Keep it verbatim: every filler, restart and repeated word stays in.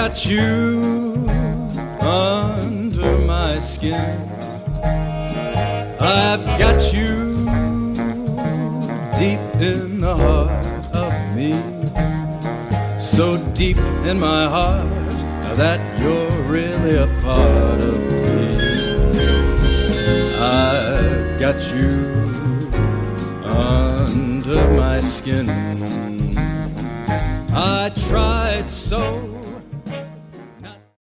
got you under my skin. I've got you deep in the heart of me, so deep in my heart that you're really a part of me. I've got you under my skin. I tried so